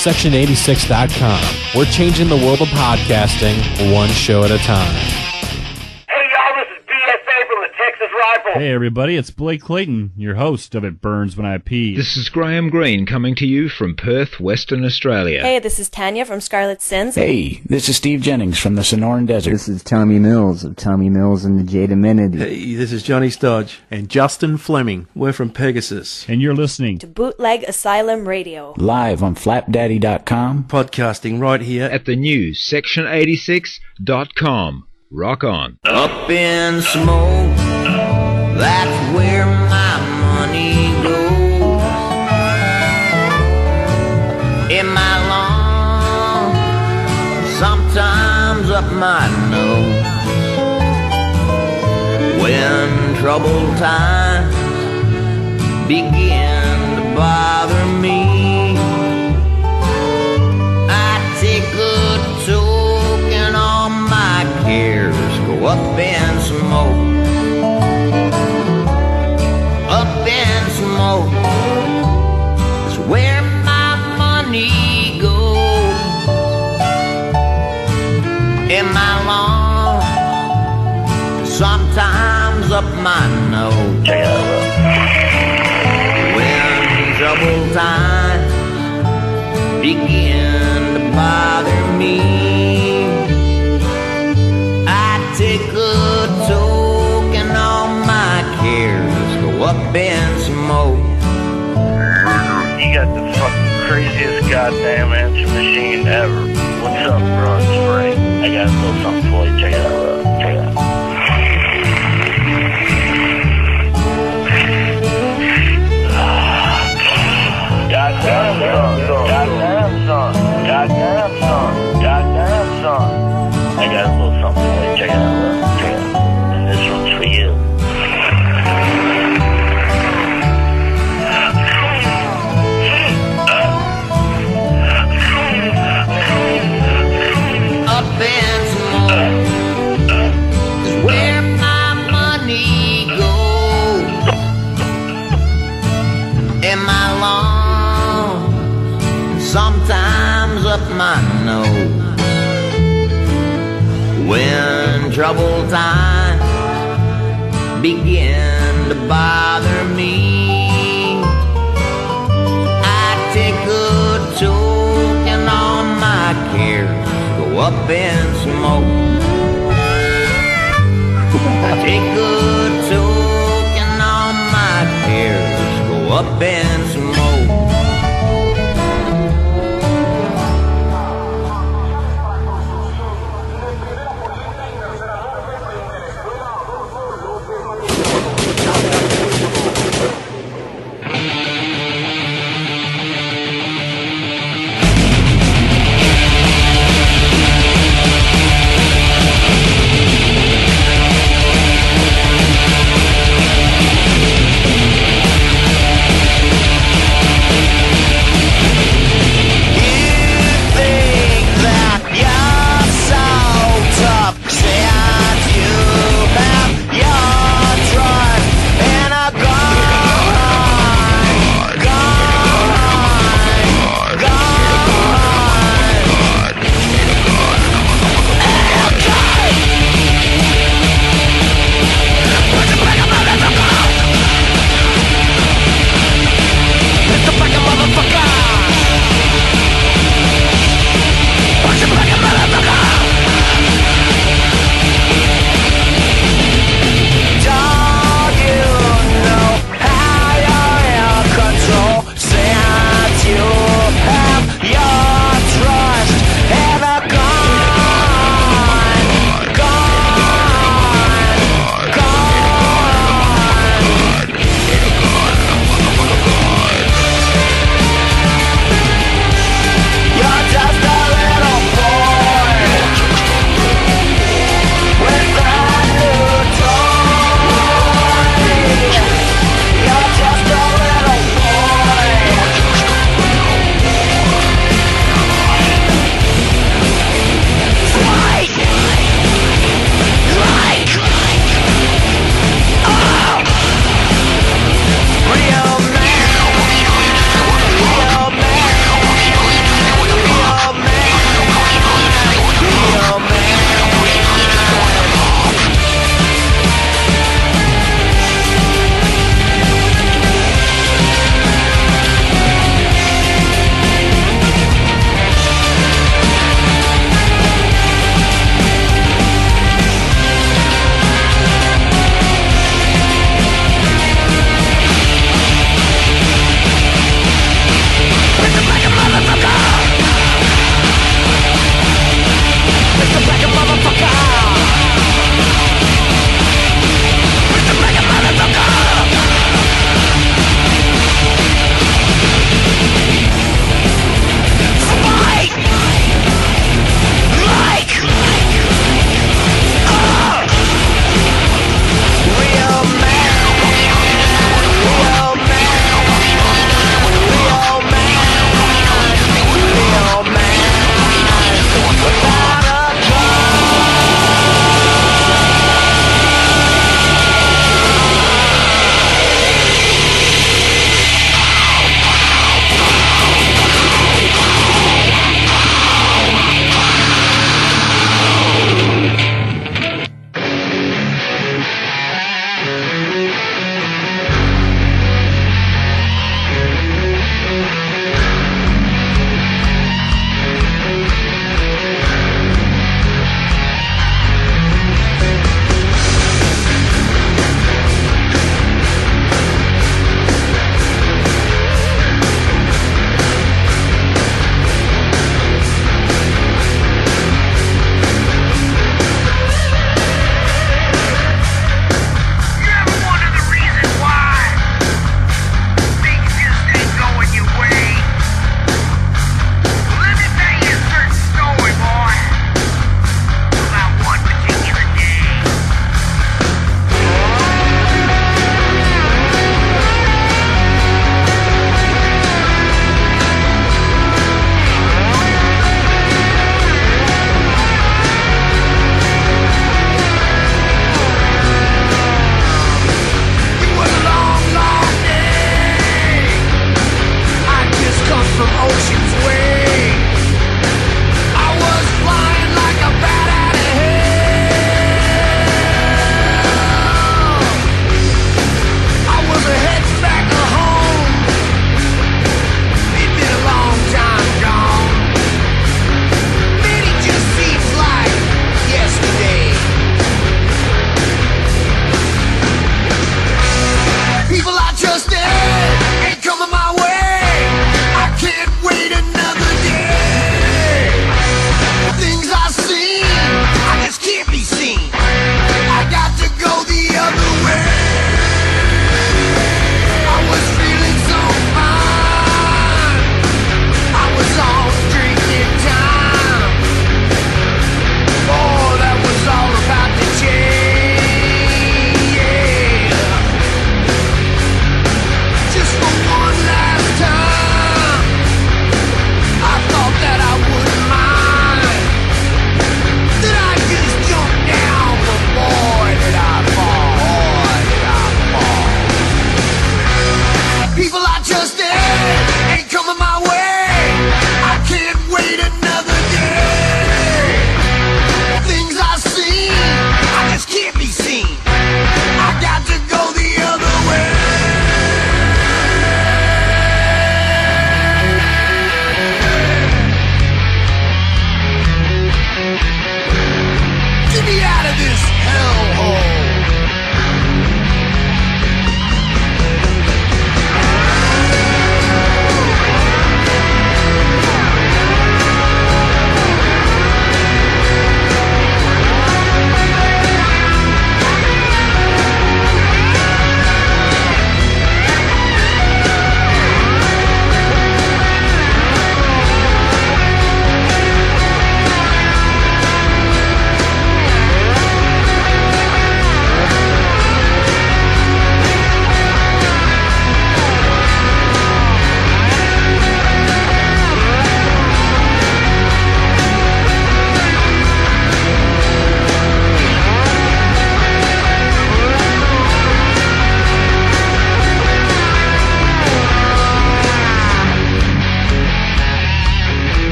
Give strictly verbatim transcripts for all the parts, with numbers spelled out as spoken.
section eighty-six dot com. We're changing the world of podcasting one show at a time. Hey, y'all, this is B S A from the Texas Rifle. Hey, everybody, it's Blake Clayton, your host of It Burns When I Pee. This is Graham Greene coming to you from Perth, Western Australia. Hey, this is Tanya from Scarlet Sins. Hey, this is Steve Jennings from the Sonoran Desert. This is Tommy Mills of Tommy Mills and the Jade Amenity. Hey, this is Johnny Stodge and Justin Fleming. We're from Pegasus. And you're listening to Bootleg Asylum Radio. Live on flap daddy dot com. Podcasting right here at the new section eighty-six dot com. Rock on. Up in smoke, that's where my money goes. In my lawn, sometimes up my nose. When troubled times begin to bother me, I take a toke and all my cares go up in smoke. Up in smoke is where my money goes. In my lawn, sometimes up my nose. When troubled times begin to bother me, I take a toke and all my cares go up in smoke. You got the fucking craziest goddamn answer machine ever. What's up, bro? It's Frank. I got a little something for you. Check it out. Check it out. Goddamn son. Goddamn son. Goddamn son. Goddamn son. I got a little something for you. Check it out. Check it out. And this one's for you. Up in smoke is where my money goes. In my lawn, sometimes up my nose. When troubled times begin to bother me, I take a toke and all my cares go up in smoke. I take a toke and all my cares go up in smoke.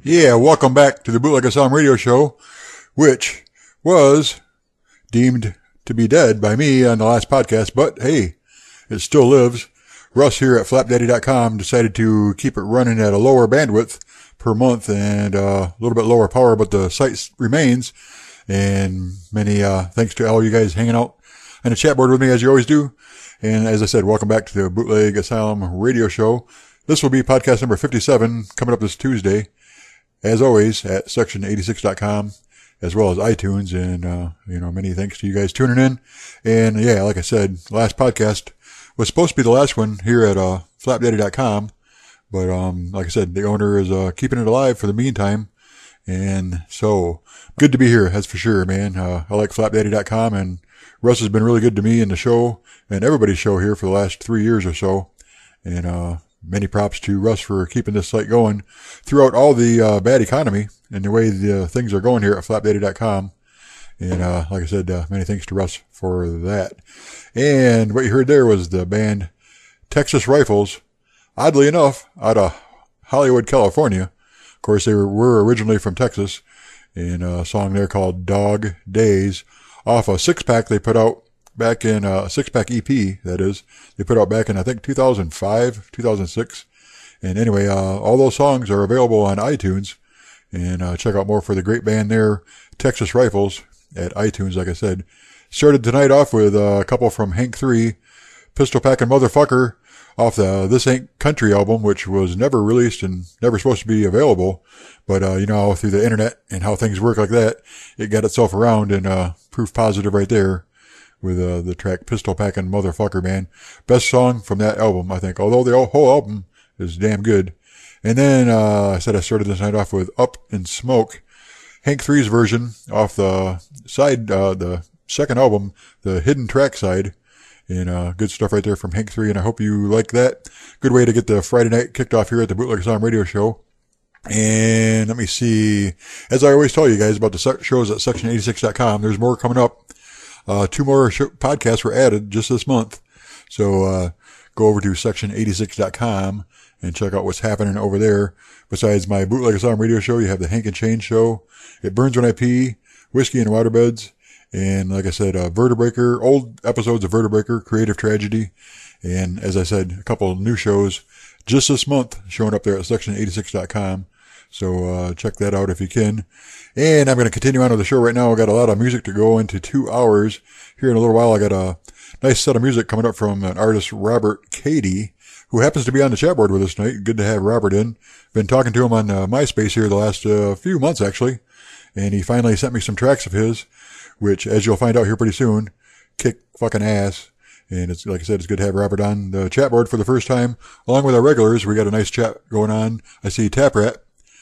Yeah, welcome back to the Bootleg Asylum Radio Show, which was deemed to be dead by me on the last podcast, but hey, it still lives. Russ here at flap daddy dot com decided to keep it running at a lower bandwidth per month and uh, a little bit lower power, but the site remains. And many uh, thanks to all you guys hanging out on the chat board with me as you always do. And as I said, welcome back to the Bootleg Asylum Radio Show. This will be podcast number fifty-seven coming up this Tuesday. As always, at section eighty-six dot com, as well as iTunes, and, uh, you know, many thanks to you guys tuning in. And yeah, like I said, last podcast was supposed to be the last one here at, uh, flap daddy dot com. But, um, like I said, the owner is, uh, keeping it alive for the meantime. And so, good to be here, that's for sure, man. Uh, I like flap daddy dot com, and Russ has been really good to me in the show, and everybody's show here for the last three years or so. And, uh, many props to Russ for keeping this site going throughout all the uh, bad economy and the way the uh, things are going here at flap daddy dot com. And uh, like I said, uh, many thanks to Russ for that. And what you heard there was the band Texas Rifles, oddly enough, out of Hollywood, California. Of course, they were, were originally from Texas, and a song there called Dog Days off a six-pack they put out back in a uh, six-pack E P, that is. They put out back in, I think, two thousand five, two thousand six. And anyway, uh, all those songs are available on iTunes. And uh, check out more for the great band there, Texas Rifles, at iTunes, like I said. Started tonight off with uh, a couple from Hank three, Pistol Packin' Motherfucker, off the This Ain't Country album, which was never released and never supposed to be available. But, uh, you know, through the internet and how things work like that, it got itself around, and uh, proof positive right there. With uh, the track Pistol Packin' Motherfucker, man. Best song from that album, I think. Although the whole album is damn good. And then uh, I said I started this night off with Up in Smoke. Hank three's version off the side, uh, the second album, the hidden track side. And uh, good stuff right there from Hank three, and I hope you like that. Good way to get the Friday night kicked off here at the Bootleg Asylum Radio Show. And let me see. As I always tell you guys about the shows at section eighty-six dot com, there's more coming up. Uh, two more show- podcasts were added just this month. So, uh, go over to section eighty-six dot com and check out what's happening over there. Besides my Bootleg Asylum Radio Show, you have the Hank and Chain Show. It Burns When I Pee, Whiskey and Waterbeds. And like I said, uh, Vertebreaker, old episodes of Vertebreaker, Creative Tragedy. And as I said, a couple of new shows just this month showing up there at section eighty-six dot com. So, uh, check that out if you can. And I'm going to continue on with the show right now. I've got a lot of music to go into two hours. Here in a little while, I got a nice set of music coming up from an artist, Robert Cady, who happens to be on the chat board with us tonight. Good to have Robert in. Been talking to him on uh, MySpace here the last uh, few months, actually. And he finally sent me some tracks of his, which, as you'll find out here pretty soon, kick fucking ass. And it's, like I said, it's good to have Robert on the chat board for the first time. Along with our regulars, we got a nice chat going on. I see Taprat.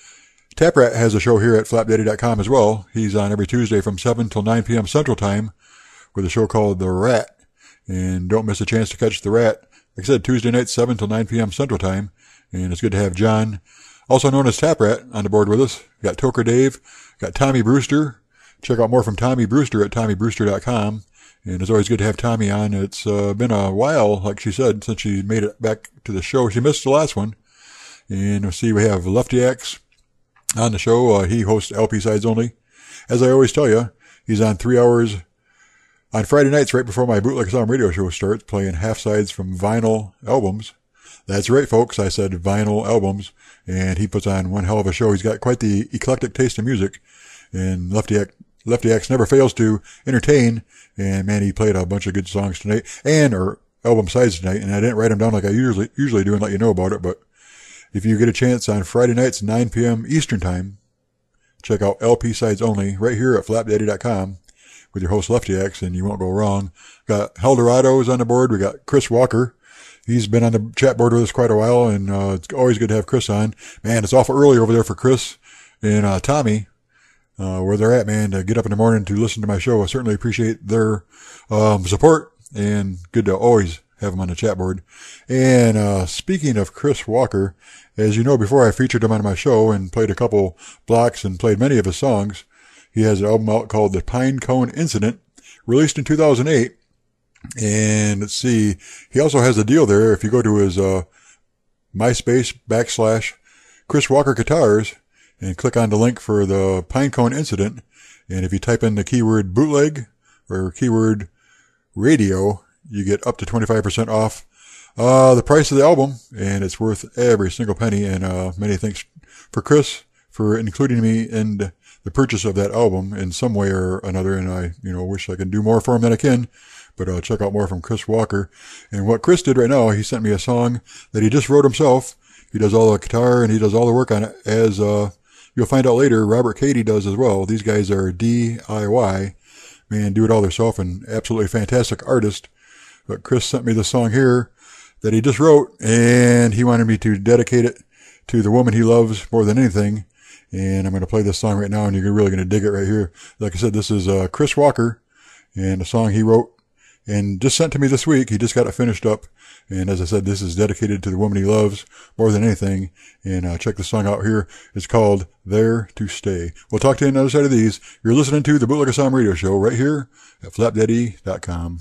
Taprat has a show here at flap daddy dot com as well. He's on every Tuesday from seven till nine p.m. Central Time with a show called The Rat. And don't miss a chance to catch The Rat. Like I said, Tuesday night, seven till nine p.m. Central Time. And it's good to have John, also known as Taprat, on the board with us. We got Toker Dave. Got Tommy Brewster. Check out more from Tommy Brewster at tommy brewster dot com. And it's always good to have Tommy on. It's uh, been a while, like she said, since she made it back to the show. She missed the last one. And we'll see, we have Lefty Axe on the show. Uh, he hosts L P Sides Only. As I always tell you, he's on three hours on Friday nights right before my Bootleg Asylum Radio Show starts, playing half sides from vinyl albums. That's right, folks. I said vinyl albums. And he puts on one hell of a show. He's got quite the eclectic taste in music. And Lefty Axe, Lefty Axe never fails to entertain. And man, he played a bunch of good songs tonight. And, or album sides tonight. And I didn't write them down like I usually, usually do and let you know about it, but if you get a chance on Friday nights, nine p.m. Eastern Time, check out L P Sides Only right here at flap daddy dot com with your host Lefty Axe, and you won't go wrong. Got Heldorado's on the board. We got Chris Walker. He's been on the chat board with us quite a while, and uh, it's always good to have Chris on. Man, it's awful early over there for Chris and uh, Tommy, uh, where they're at, man, to get up in the morning to listen to my show. I certainly appreciate their um, support, and good to always have him on the chat board. And uh speaking of Chris Walker, as you know, before I featured him on my show and played a couple blocks and played many of his songs, he has an album out called The Pine Cone Incident, released in two thousand eight. And let's see, he also has a deal there. If you go to his uh MySpace backslash Chris Walker Guitars, and click on the link for the Pinecone incident. And if you type in the keyword bootleg or keyword radio, you get up to twenty-five percent off uh, the price of the album, and it's worth every single penny. And uh, many thanks for Chris for including me in the purchase of that album in some way or another. And I, you know, wish I could do more for him than I can. But uh, check out more from Chris Walker. And what Chris did right now, he sent me a song that he just wrote himself. He does all the guitar and he does all the work on it, as uh, you'll find out later, Robert Cady does as well. These guys are D I Y. Man, do it all themselves, and absolutely fantastic artist. But Chris sent me the song here that he just wrote, and he wanted me to dedicate it to the woman he loves more than anything. And I'm going to play this song right now, and you're really going to dig it right here. Like I said, this is uh, Chris Walker, and a song he wrote and just sent to me this week. He just got it finished up. And as I said, this is dedicated to the woman he loves more than anything. And uh, check the song out here. It's called There to Stay. We'll talk to you on the other side of these. You're listening to the Bootleg Asylum Radio Show right here at flap daddy dot com.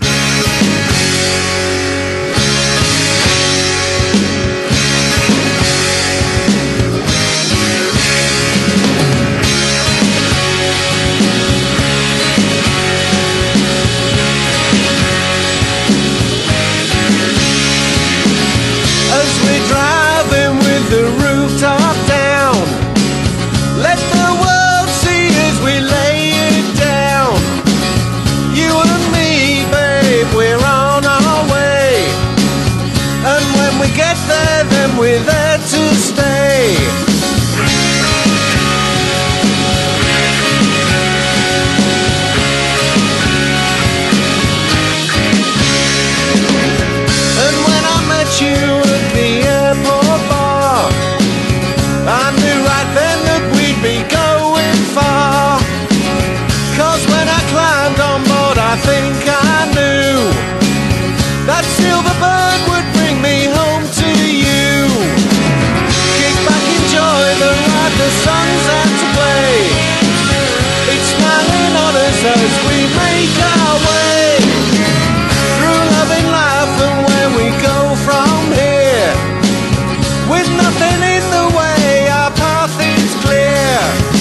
We're there to stay. And when I met you at the airport bar, I knew right then that we'd be going far. 'Cause when I climbed on board, I think I knew that silver bird would bring me home to you. Kick back, enjoy the ride, the sun's out to play. It's smiling on us as we make our way through love and life, and where we go from here, with nothing in the way, our path is clear.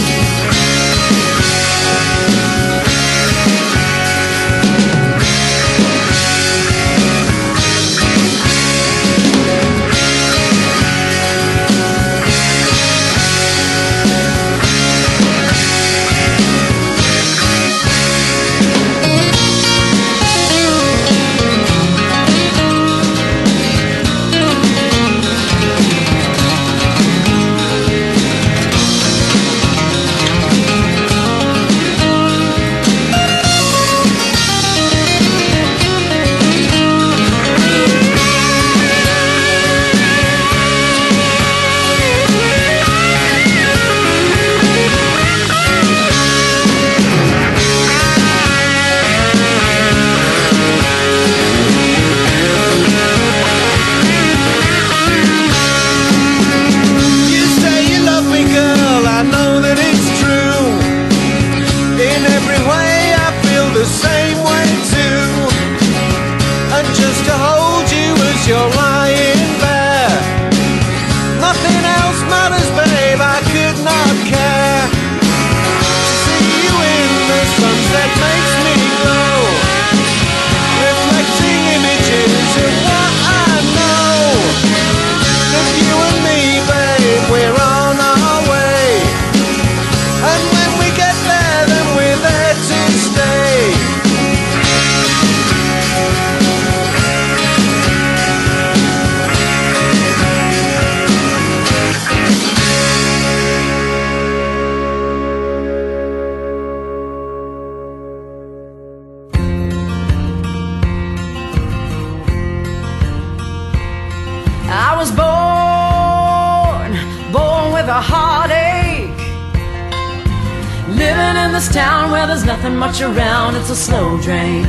Much around, it's a slow drain.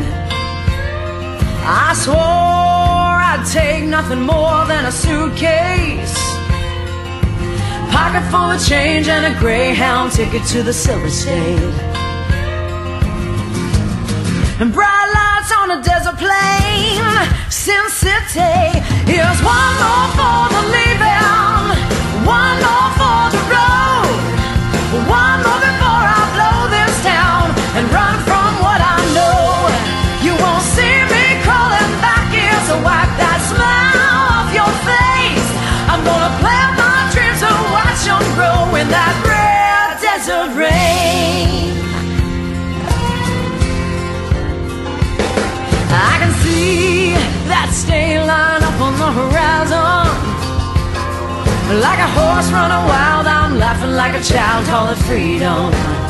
I swore I'd take nothing more than a suitcase, pocket full of change, and a Greyhound ticket to the Silver State. And bright lights on a desert plain, Sin City. Here's one more for the leaving, one more for the road. that red desert rain. I can see that stain line up on the horizon. Like a horse running wild, I'm laughing like a child, call it freedom.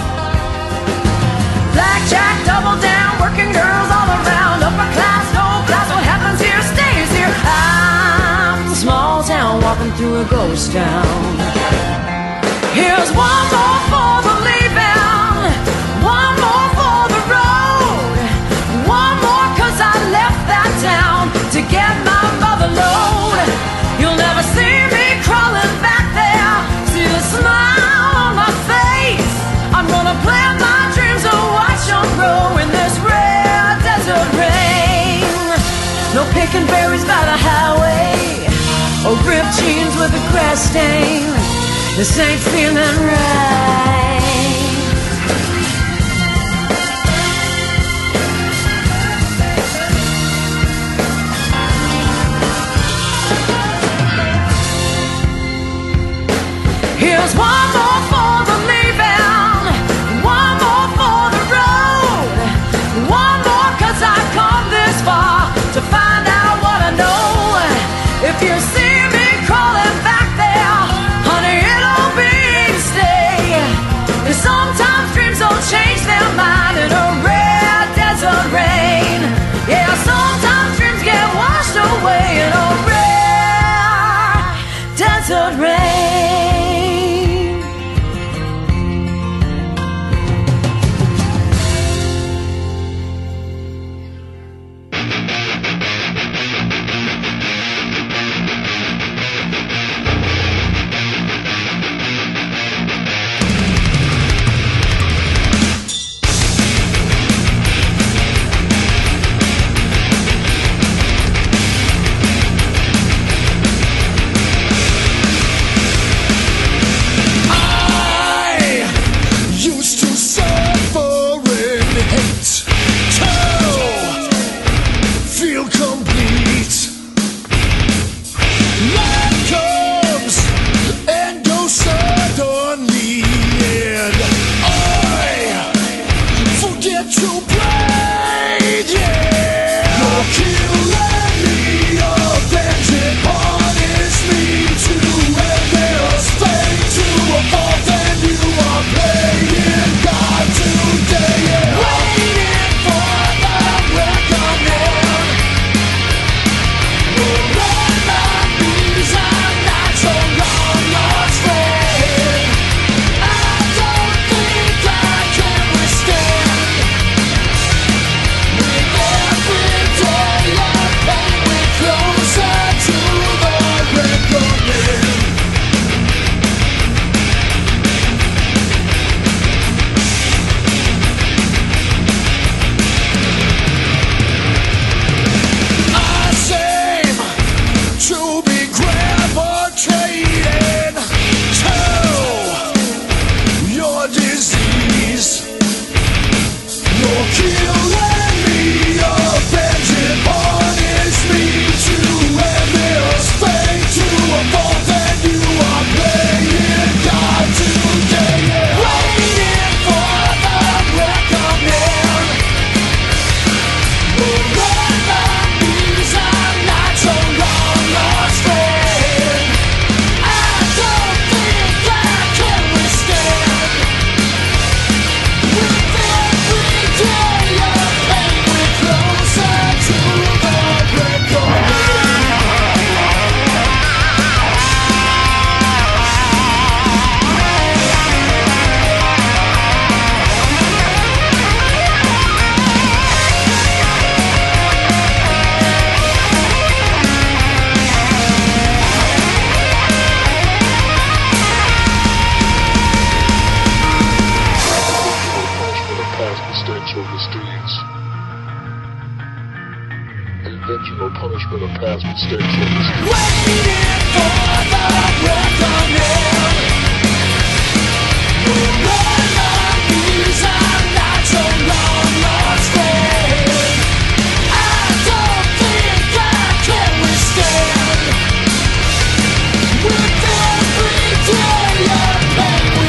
Blackjack, double down, working girls all around. Upper class, no class, what happens here stays here. I'm a small town walking through a ghost town. Here's one more for the leaving, one more for the road, one more cause I left that town to get my mother load. You'll never see me crawling back there, see the smile on my face. I'm gonna plant my dreams and watch them grow in this red desert rain. No picking berries by the highway, or ripped jeans with a grass stain. This ain't feeling right. Here's one more for the leaving, one more for the road, one more cause I've come this far to find out what I know. If you see me crawling back there, honey, it'll be to stay. And sometimes dreams don't change their mind in a red desert rain. Yeah, sometimes dreams get washed away in a red desert rain. With every day I play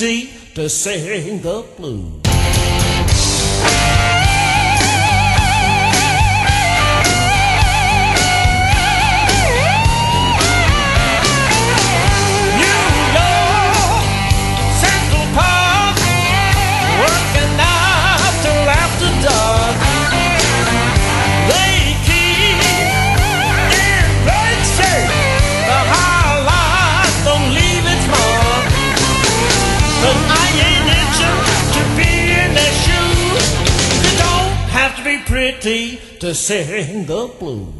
pretty to sing the blues. Pretty to sing the blues.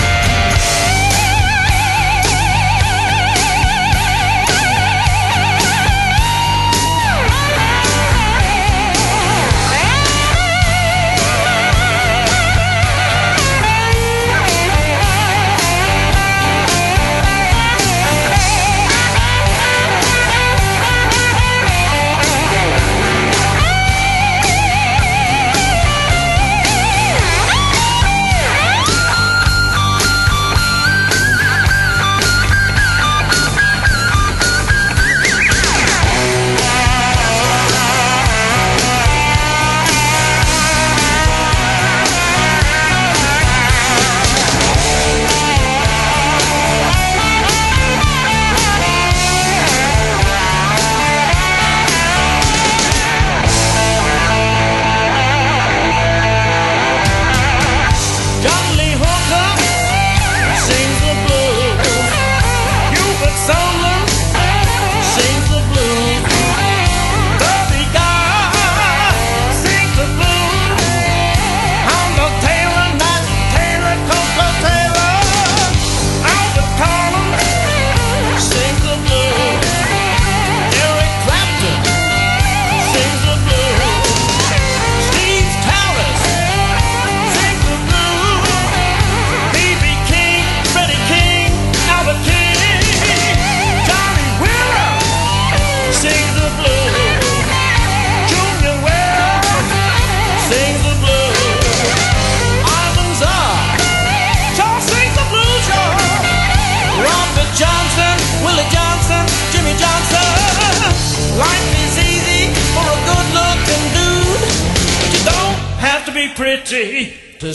Pretty to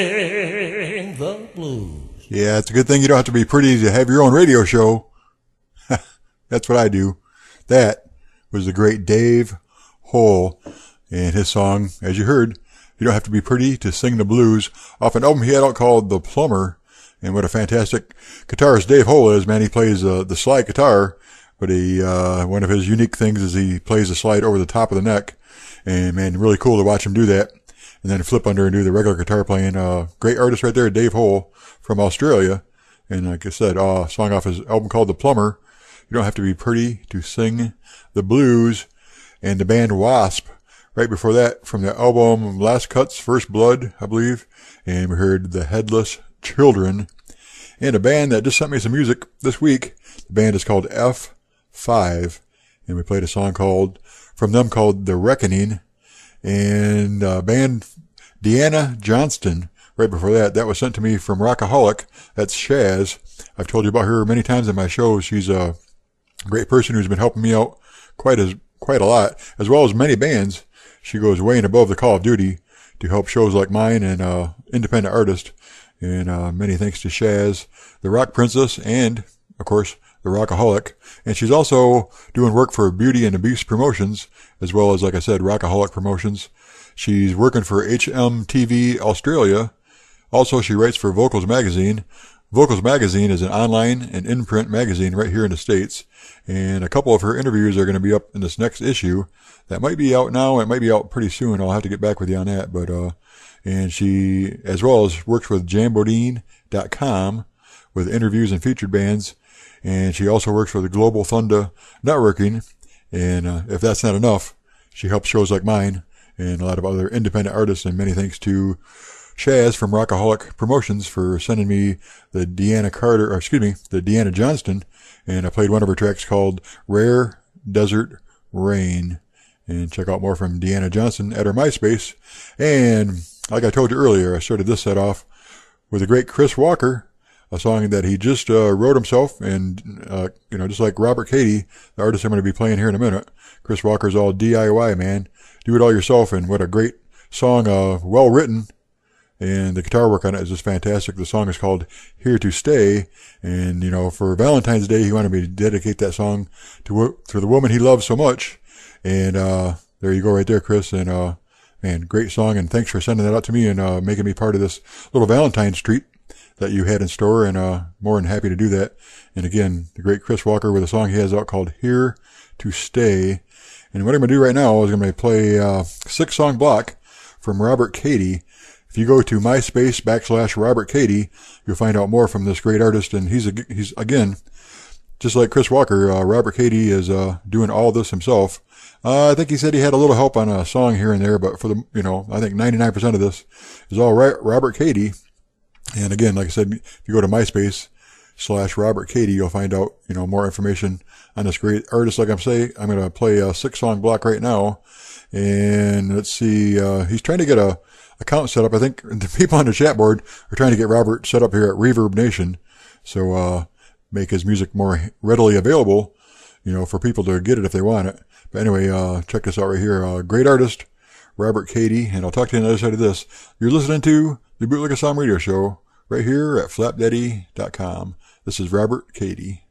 sing the blues. Yeah, it's a good thing you don't have to be pretty to have your own radio show. That's what I do. That was the great Dave Hole and his song, as you heard, You Don't Have to Be Pretty to Sing the Blues, off an album he had out called The Plumber. And what a fantastic guitarist Dave Hole is, man. He plays uh, the slide guitar, but he, uh, one of his unique things is he plays the slide over the top of the neck. And man, really cool to watch him do that. And then flip under and do the regular guitar playing. Uh, great artist right there, Dave Hole from Australia. And like I said, uh, song off his album called The Plumber. You Don't Have to Be Pretty to Sing the Blues. And the band Wasp, right before that, from the album Last Cuts, First Blood, I believe. And we heard The Headless Children. And a band that just sent me some music this week. The band is called F five. And we played a song called, from them called The Reckoning. And uh, band Deanna Johnston, right before that, that was sent to me from Rockaholic. That's Shaz. I've told you about her many times in my shows. She's a great person who's been helping me out quite as quite a lot, as well as many bands. She goes way and above the call of duty to help shows like mine and uh independent artists. And uh many thanks to Shaz, the Rock Princess, and, of course, the Rockaholic. And she's also doing work for Beauty and the Beast Promotions, as well as, like I said, Rockaholic Promotions. She's working for H M T V Australia. Also, she writes for Vocals Magazine. Vocals Magazine is an online and in-print magazine right here in the States. And a couple of her interviews are going to be up in this next issue. That might be out now. It might be out pretty soon. I'll have to get back with you on that. But, uh, and she, as well as works with Jambodine dot com with interviews and featured bands. And she also works for the Global Thunder Networking. And uh, if that's not enough, she helps shows like mine and a lot of other independent artists. And many thanks to Shaz from Rockaholic Promotions for sending me the Deanna Carter, or excuse me, the Deanna Johnston. And I played one of her tracks called Rare Desert Rain. And check out more from Deanna Johnston at her MySpace. And like I told you earlier, I started this set off with the great Chris Walker a song that he just uh, wrote himself, and uh, you know, just like Robert Cady, the artist I'm going to be playing here in a minute. Chris Walker's all D I Y, man. Do it all yourself, and what a great song, uh, well written, and the guitar work on it is just fantastic. The song is called Here to Stay, and you know, for Valentine's Day, he wanted me to dedicate that song to to the woman he loves so much, and uh, there you go, right there, Chris, and uh, man, great song, and thanks for sending that out to me and uh, making me part of this little Valentine's treat that you had in store, and uh, more than happy to do that. And again, the great Chris Walker with a song he has out called Here to Stay. And what I'm going to do right now is I'm going to play a six song block from Robert Cady. If you go to MySpace backslash Robert Cady, you'll find out more from this great artist. And he's, a, he's again, just like Chris Walker, uh, Robert Cady is uh, doing all this himself. Uh, I think he said he had a little help on a song here and there, but for the, you know, I think ninety-nine percent of this is all right, Robert Cady. And again, like I said, if you go to MySpace slash Robert Cady, you'll find out, you know, more information on this great artist. Like I'm saying, I'm going to play a six song block right now. And let's see, uh, he's trying to get a account set up. I think the people on the chat board are trying to get Robert set up here at Reverb Nation. So, uh, make his music more readily available, you know, for people to get it if they want it. But anyway, uh, check this out right here. Uh, great artist, Robert Cady. And I'll talk to you on the other side of this. You're listening to the Bootleg Assam Radio Show right here at flap daddy dot com. This is Robert Cady.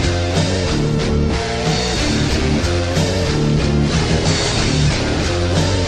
Thank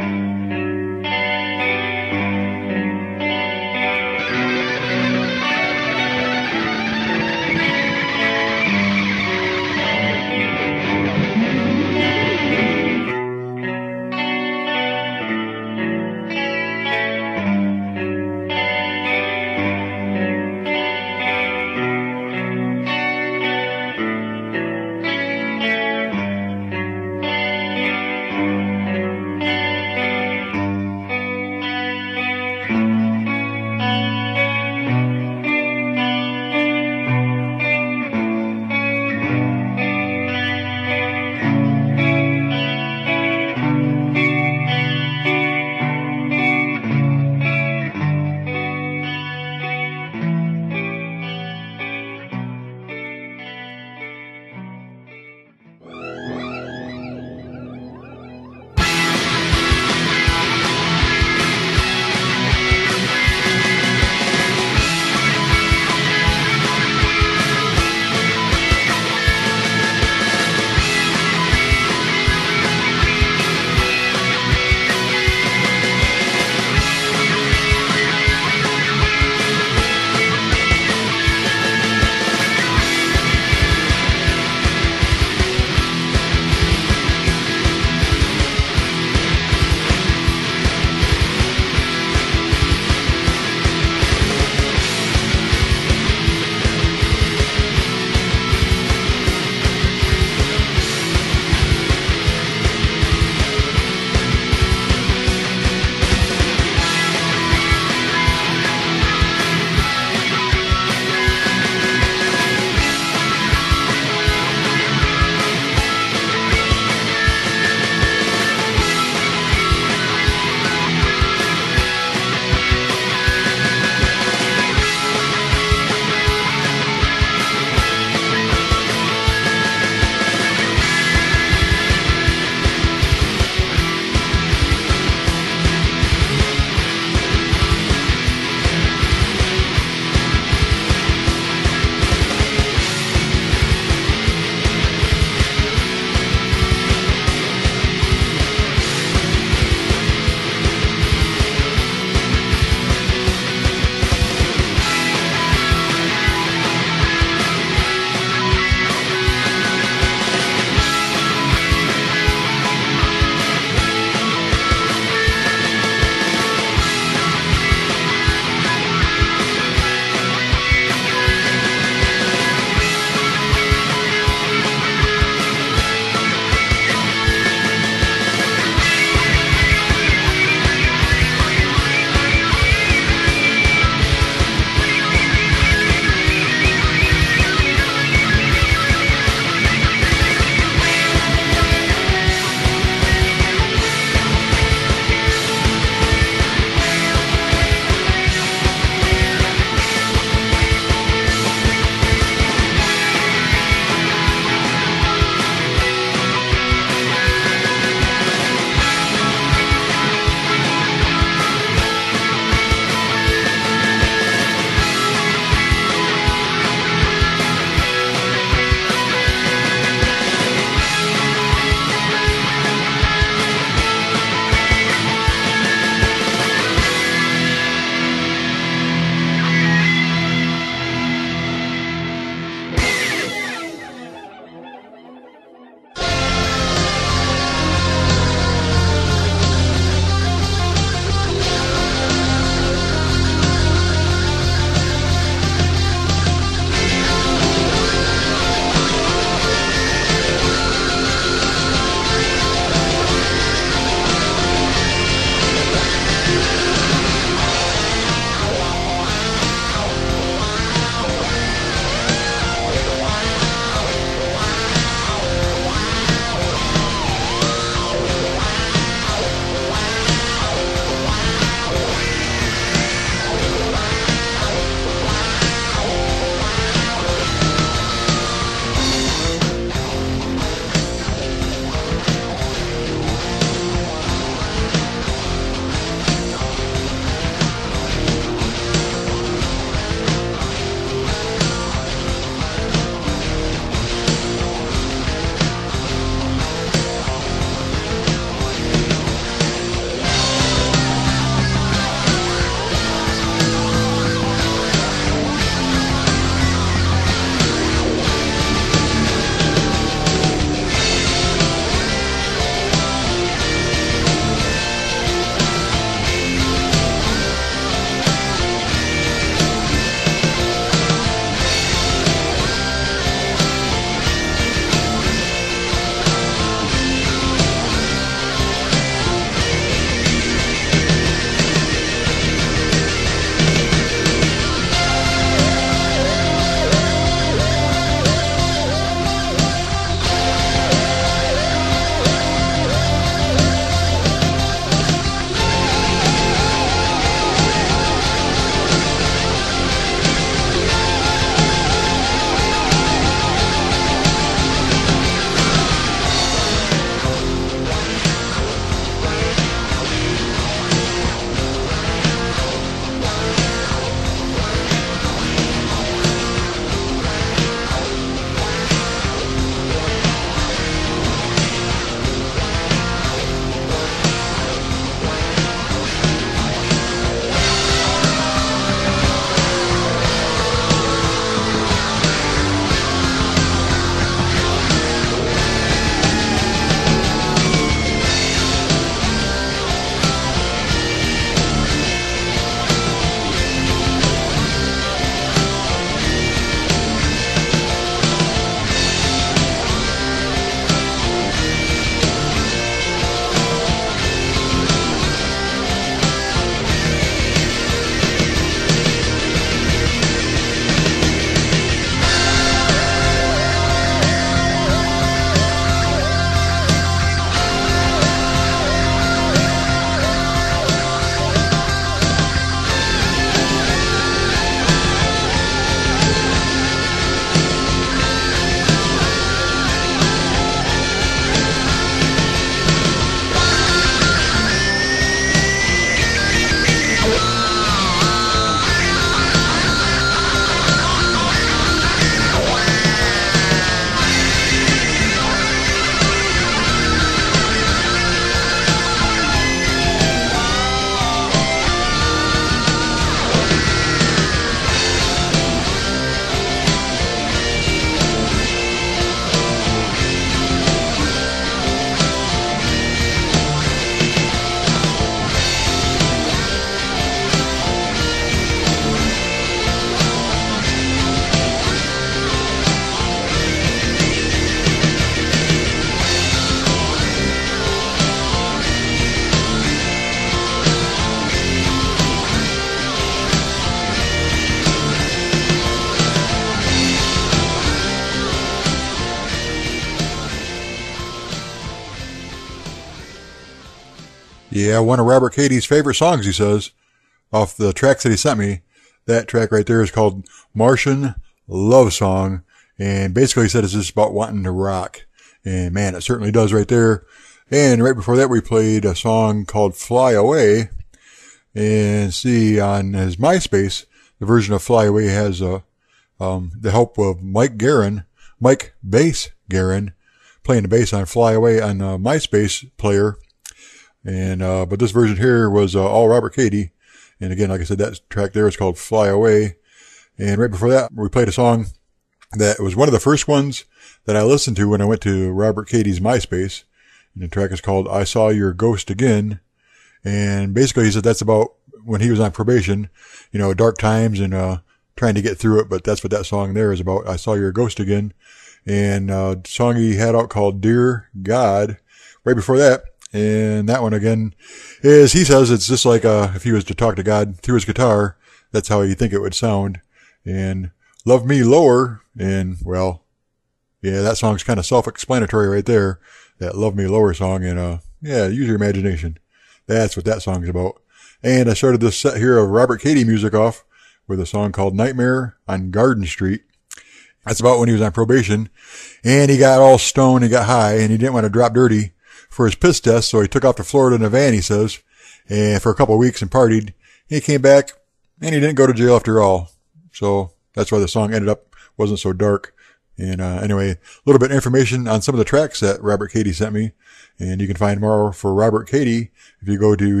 Yeah, one of Robert Cady's favorite songs, he says, off the tracks that he sent me. That track right there is called Martian Love Song. And basically he said it's just about wanting to rock. And man, it certainly does right there. And right before that, we played a song called Fly Away. And see, on his MySpace, the version of Fly Away has uh, um, the help of Mike Guerin, Mike Bass Guerin, playing the bass on Fly Away on uh, MySpace player. And uh, but this version here was uh, all Robert Cady. And again, like I said, that track there is called Fly Away. And right before that, we played a song that was one of the first ones that I listened to when I went to Robert Cady's MySpace. And the track is called I Saw Your Ghost Again. And basically he said that's about when he was on probation, you know, dark times and uh trying to get through it. But that's what that song there is about. I Saw Your Ghost Again. And uh the song he had out called Dear God right before that. And that one again is, he says it's just like uh if he was to talk to God through his guitar. That's how you think it would sound. And Love Me Lower. And well, yeah, that song's kind of self-explanatory right there. That Love Me Lower song. And uh yeah, use your imagination. That's what that song's about. And I started this set here of Robert Cady music off with a song called Nightmare on Garden Street. That's about when he was on probation. And he got all stoned, he got high, and he didn't want to drop dirty for his piss test, so he took off to Florida in a van, he says, and for a couple of weeks and partied. He came back, and he didn't go to jail after all. So that's why the song ended up wasn't so dark. And uh anyway, a little bit of information on some of the tracks that Robert Cady sent me. And you can find more for Robert Cady if you go to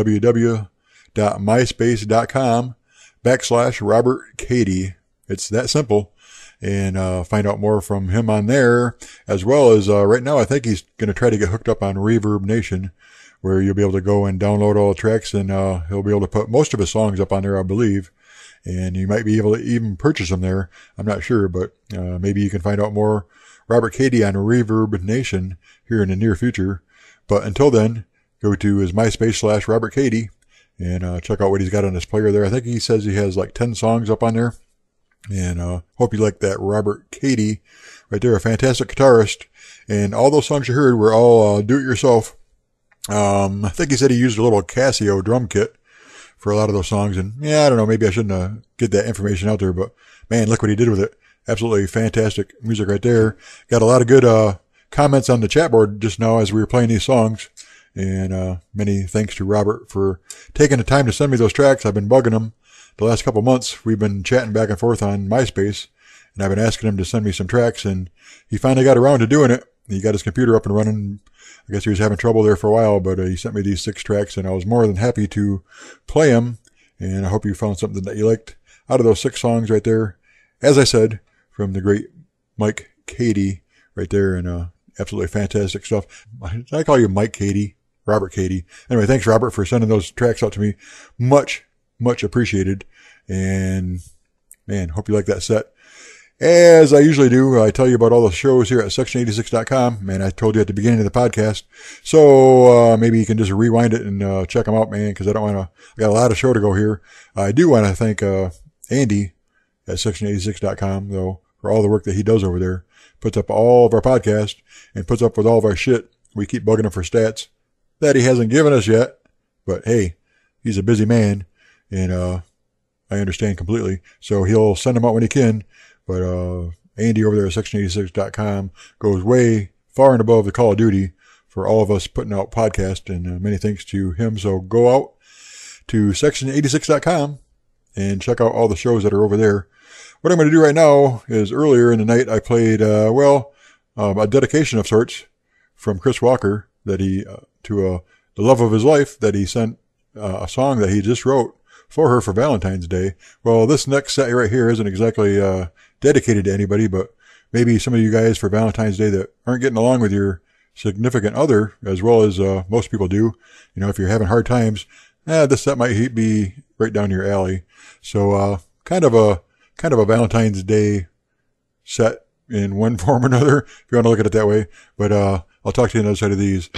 www.myspace.com backslash Robert Cady. It's that simple. And uh find out more from him on there, as well as uh right now I think he's going to try to get hooked up on Reverb Nation, where you'll be able to go and download all the tracks, and uh he'll be able to put most of his songs up on there, I believe. And you might be able to even purchase them there. I'm not sure, but uh maybe you can find out more Robert Cady on Reverb Nation here in the near future. But until then, go to his MySpace slash Robert Cady and uh check out what he's got on his player there. I think he says he has like ten songs up on there. And uh hope you like that Robert Cady right there, a fantastic guitarist. And all those songs you heard were all uh, do-it-yourself. Um, I think he said he used a little Casio drum kit for a lot of those songs. And yeah, I don't know, maybe I shouldn't uh, get that information out there, but man, look what he did with it. Absolutely fantastic music right there. Got a lot of good uh comments on the chat board just now as we were playing these songs. And uh many thanks to Robert for taking the time to send me those tracks. I've been bugging him the last couple of months. We've been chatting back and forth on MySpace, and I've been asking him to send me some tracks, and he finally got around to doing it. He got his computer up and running. I guess he was having trouble there for a while, but uh, he sent me these six tracks, and I was more than happy to play them. And I hope you found something that you liked out of those six songs right there. As I said, from the great Mike Cady right there, and uh, absolutely fantastic stuff. I call you Mike Cady, Robert Cady. Anyway, thanks, Robert, for sending those tracks out to me. Much, much appreciated. And man, hope you like that set. As I usually do, I tell you about all the shows here at section eighty-six dot com. Man, I told you at the beginning of the podcast. So, uh, maybe you can just rewind it and, uh, check them out, man, cause I don't want to, I got a lot of show to go here. I do want to thank, uh, Andy at section eighty-six dot com, though, for all the work that he does over there. Puts up all of our podcasts and puts up with all of our shit. We keep bugging him for stats that he hasn't given us yet. But hey, he's a busy man, and, uh, I understand completely. So he'll send them out when he can. But, uh, Andy over there at section eighty-six dot com goes way far and above the Call of Duty for all of us putting out podcasts, and uh, many thanks to him. So go out to section eighty-six dot com and check out all the shows that are over there. What I'm going to do right now is, earlier in the night, I played, uh, well, um, a dedication of sorts from Chris Walker that he, uh, to, uh, the love of his life, that he sent, uh, a song that he just wrote for her for Valentine's Day. Well, this next set right here isn't exactly, uh, dedicated to anybody, but maybe some of you guys for Valentine's Day that aren't getting along with your significant other, as well as, uh, most people do. You know, if you're having hard times, eh, this set might be right down your alley. So, uh, kind of a, kind of a Valentine's Day set in one form or another, if you want to look at it that way. But, uh, I'll talk to you on the other side of these.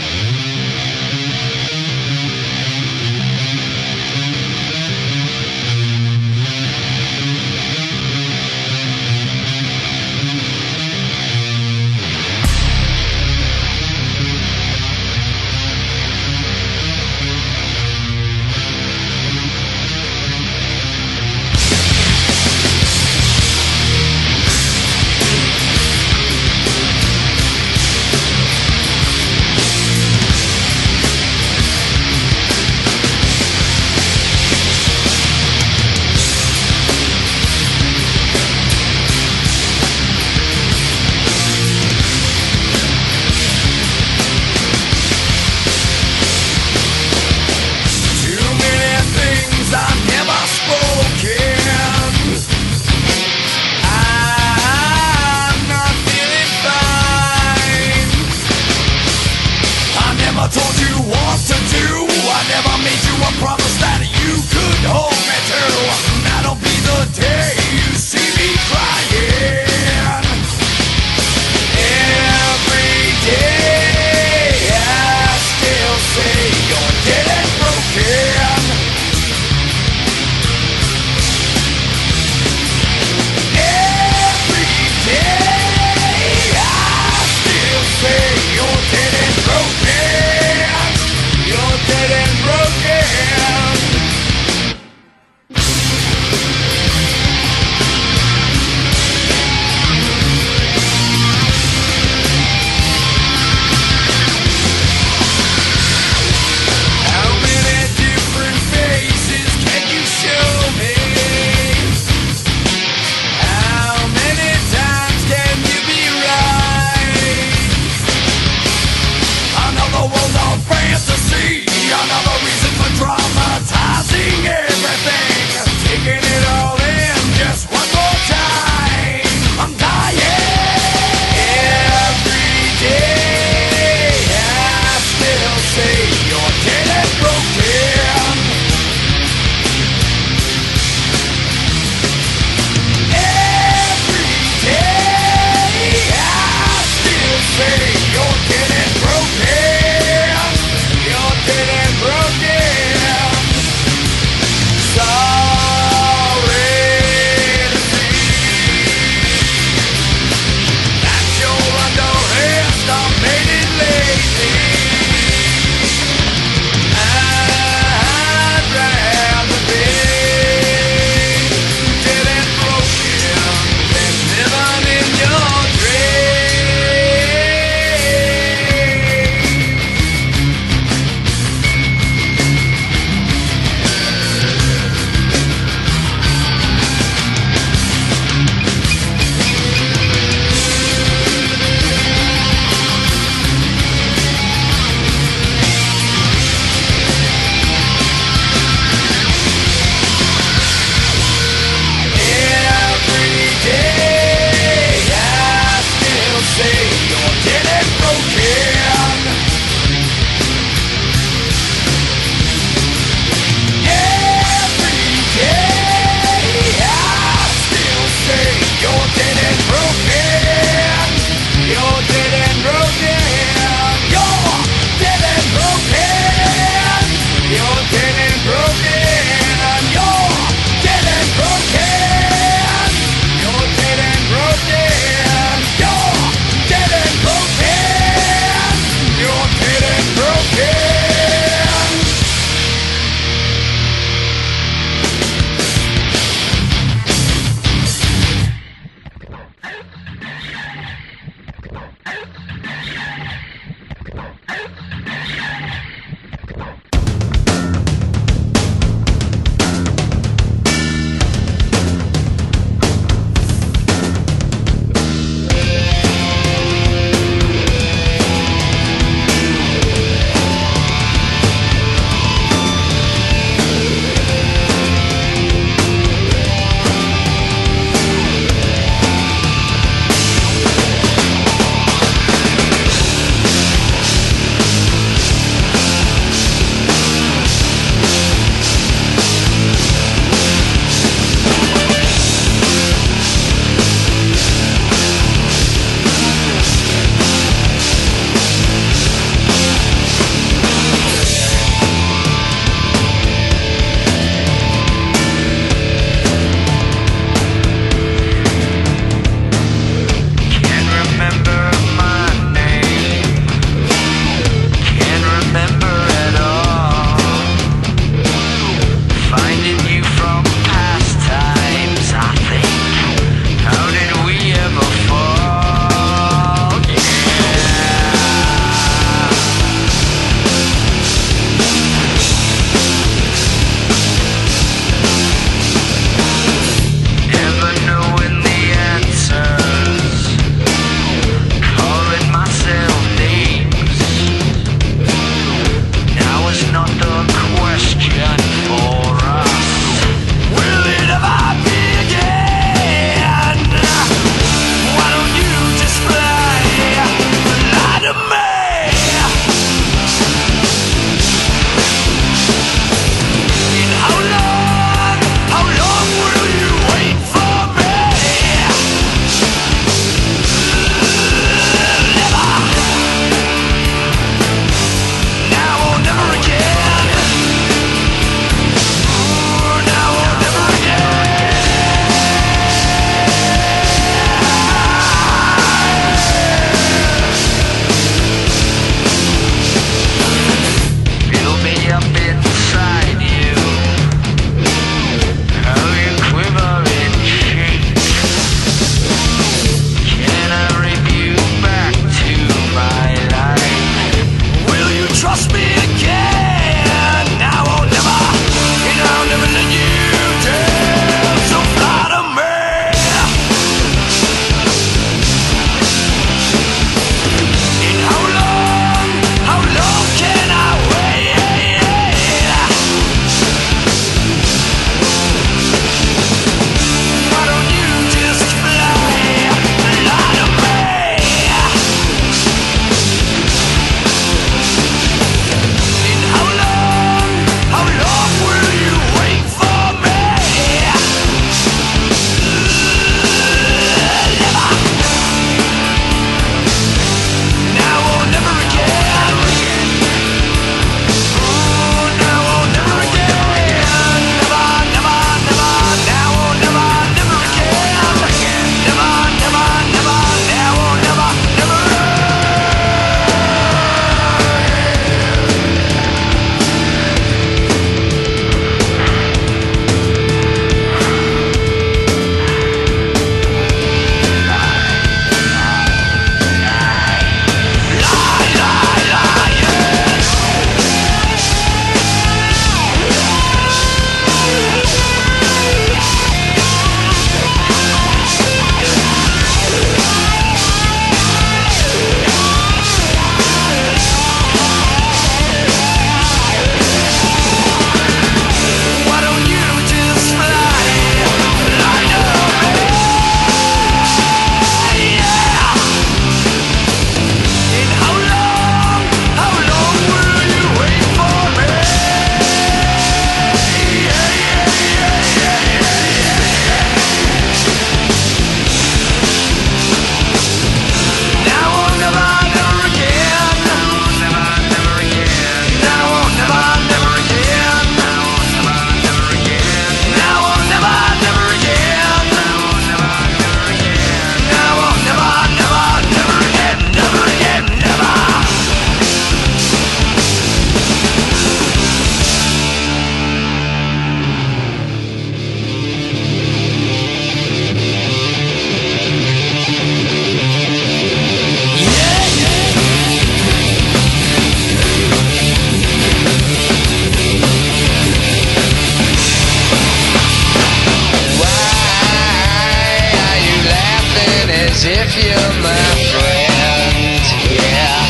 as if you're my friend, yeah.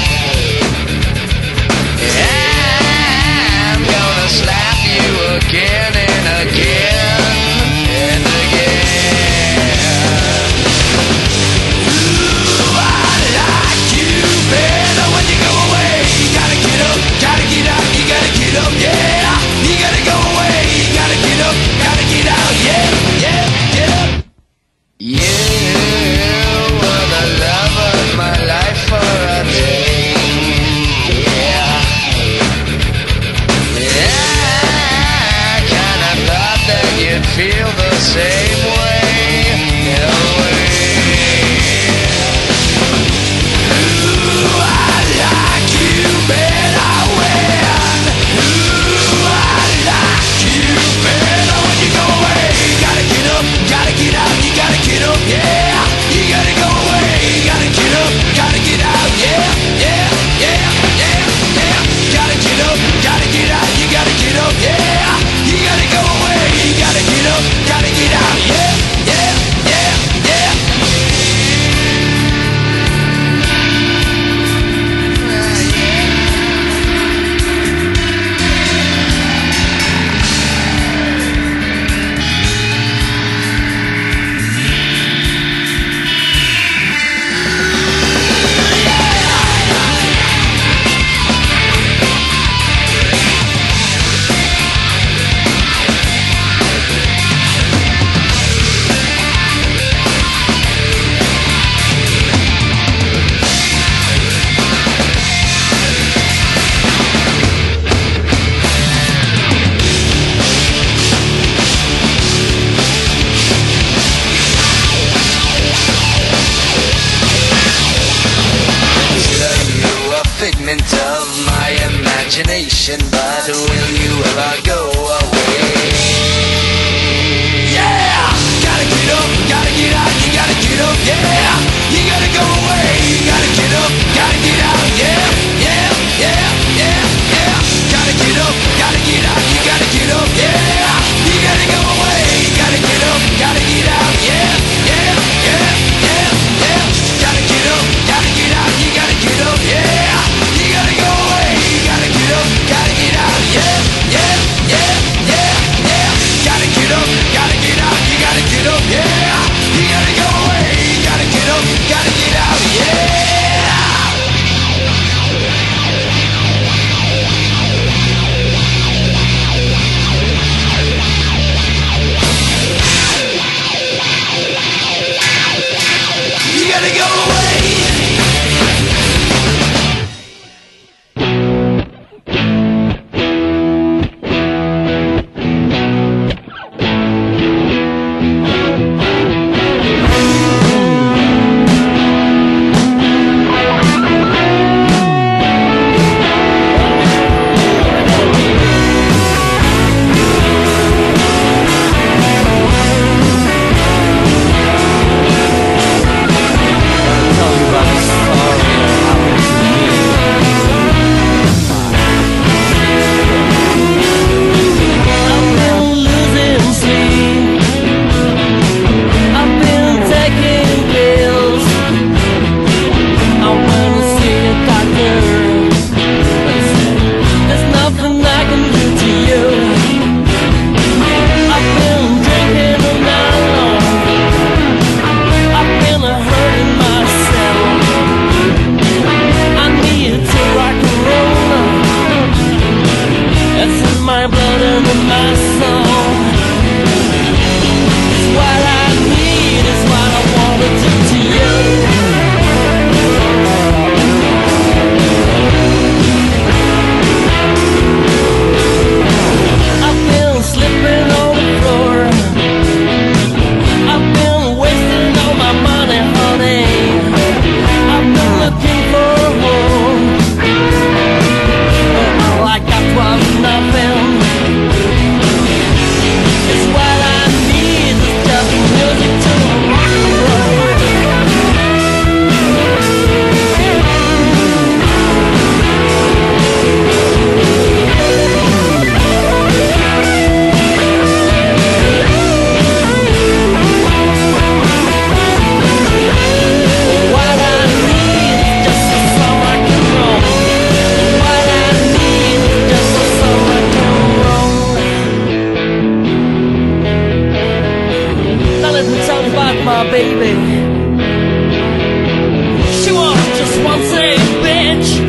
I'm gonna slap you again and again and again. Ooh, I like you better when you go away. You gotta get up, gotta get out, you gotta get up, yeah. You gotta go away, you gotta get up, gotta get out, yeah, yeah, get up. You were the love of my like my baby. She was just one sick bitch.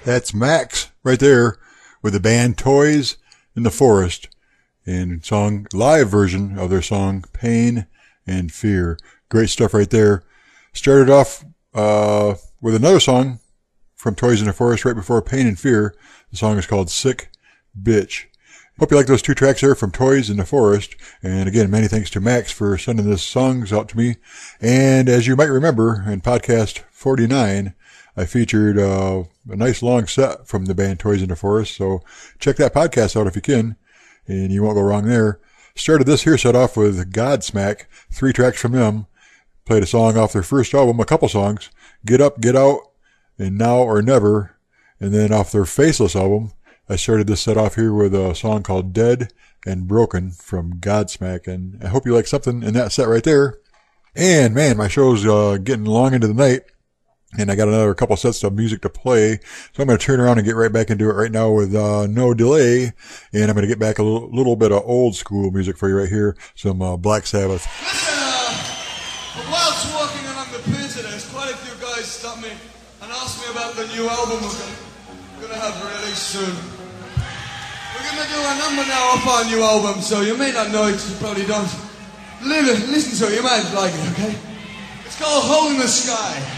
That's Max right there with the band Toys in the Forest and song live version of their song Pain and Fear. Great stuff right there. Started off uh with another song from Toys in the Forest right before Pain and Fear. The song is called Sick Bitch. Hope you like those two tracks there from Toys in the Forest. And again, many thanks to Max for sending this songs out to me. And as you might remember, in podcast forty-nine, I featured uh, a nice long set from the band Toys in the Forest. So check that podcast out if you can, and you won't go wrong there. Started this here set off with Godsmack, three tracks from them. Played a song off their first album, a couple songs, Get Up, Get Out, and Now or Never. And then off their Faceless album, I started this set off here with a song called Dead and Broken from Godsmack. And I hope you like something in that set right there. And man, my show's uh, getting long into the night, and I got another couple sets of music to play. So I'm going to turn around and get right back into it right now with uh, no delay. And I'm going to get back a little, little bit of old school music for you right here. Some uh, Black Sabbath. Listen, uh, whilst walking along the prisoners, quite a few guys stopped me and asked me about the new album we're gonna, gonna have released soon. We're gonna do a number now off our new album, so you may not know it, you probably don't. Listen, listen to it, you might like it, okay? It's called Hole in the Sky.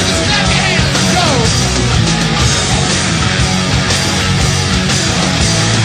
Go!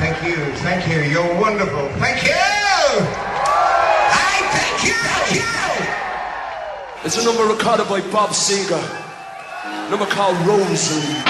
Thank you, thank you. You're wonderful. Thank you! I thank you! Thank you! It's a number recorded by Bob Seger. A number called Rosalie.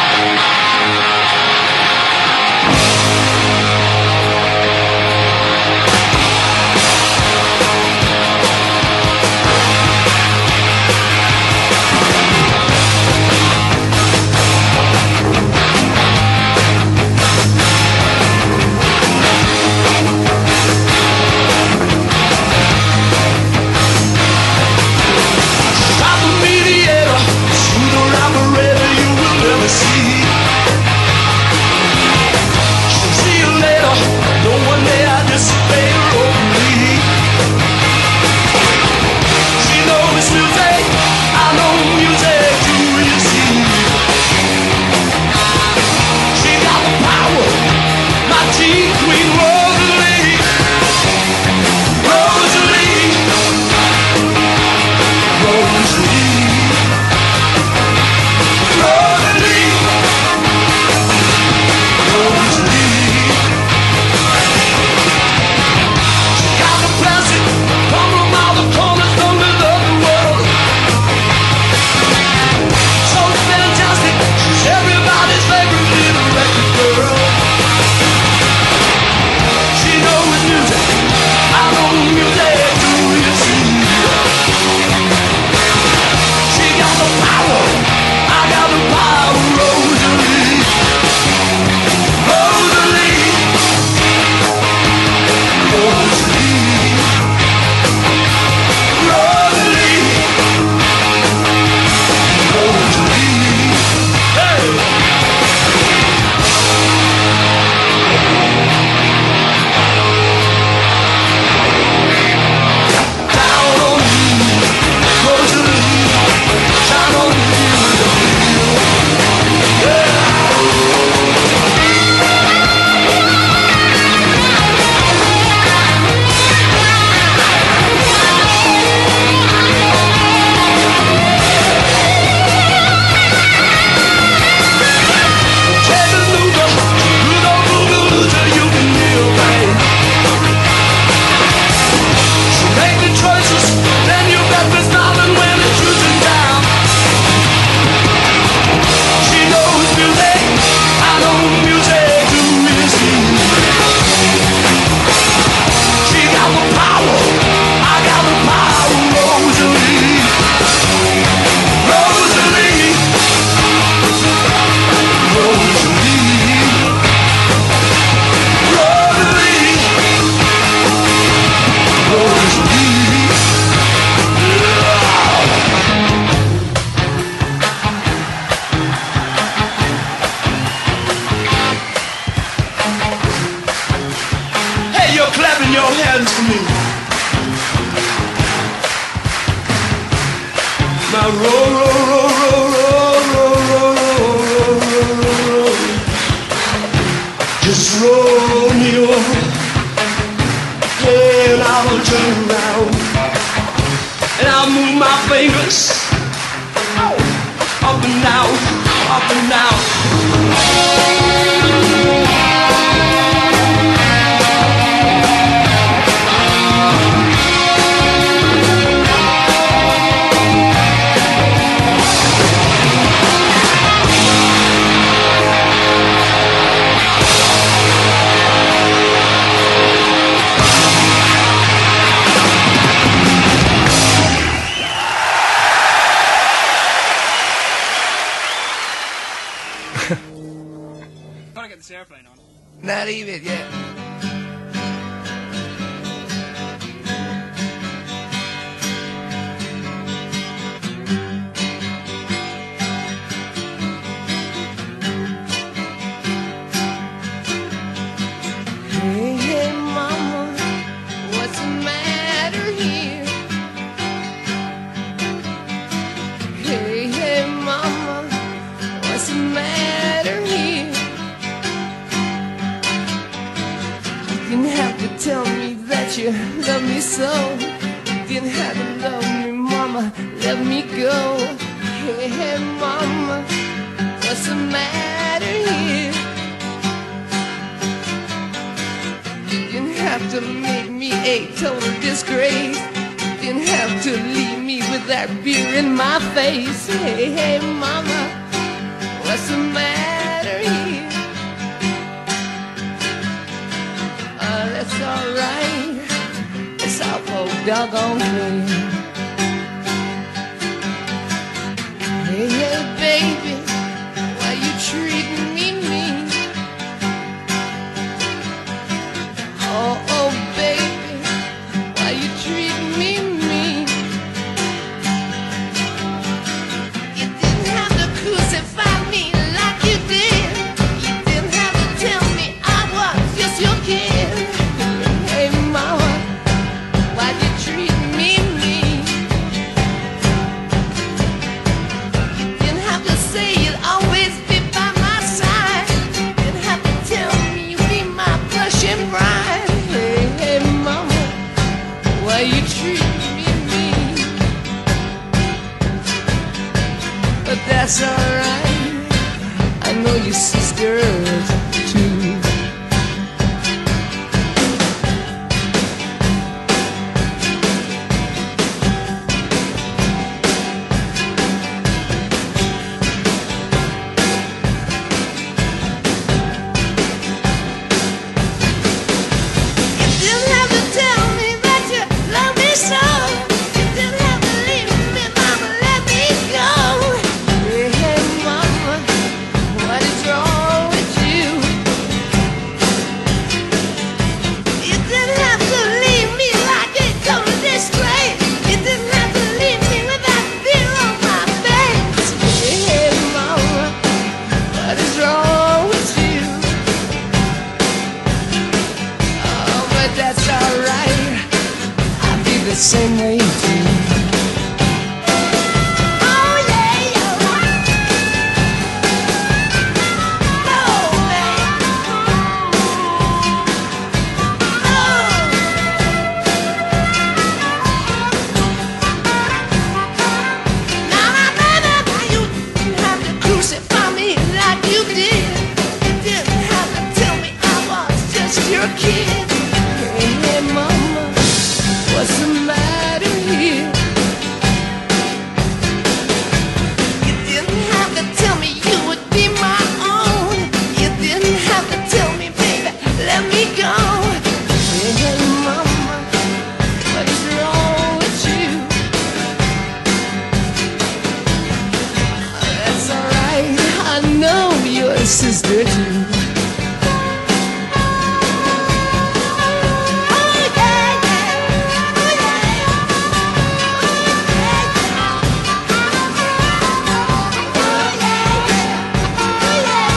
Not even, yeah. Hey, hey, mama, what's the matter here? Hey, hey, mama, what's the matter here? You didn't have to tell me that you love me so. You didn't have to love me, mama, let me go. Hey, hey, mama, what's the matter here? have to make me a total disgrace. You didn't have to leave me with that beer in my face. Hey, hey, mama, what's the matter here? Uh, that's alright. It's awful doggone clear. Hey, hey, baby, why you treating me mean? Oh, oh, baby, why you treating me mean? You didn't have to crucify me like you did. You didn't have to tell me I was just your kid. Hey, mama, why you treat me mean? You didn't have to say you'd always be by my side. You didn't have to tell me you'd be my blushing bride. Hey, hey, mama, why you treat me mean? But that's alright, I know your sisters too. You didn't have to tell me that you love me so. You didn't have to leave me, mama, let me go. Hey, hey, mama, what is wrong with you? You didn't have to leave me like a total disgrace. You didn't have to leave me with that beer on my face. Hey, hey, mama, what is wrong with you? Oh, but that's alright, I'll be the same way too. Oh, yeah, yeah. Oh, man. Now, now, baby, now you didn't have to crucify me like you did. You didn't have to tell me I was just your kid. Hey, hey, mama, what's the matter here? You didn't have to tell me you would be my own. You didn't have to tell me, baby, let me go. Hey, hey, mama, what is wrong with you? That's alright, I know you're a sister too. Oh, yeah, yeah. Oh, yeah. Oh, yeah, yeah. Oh,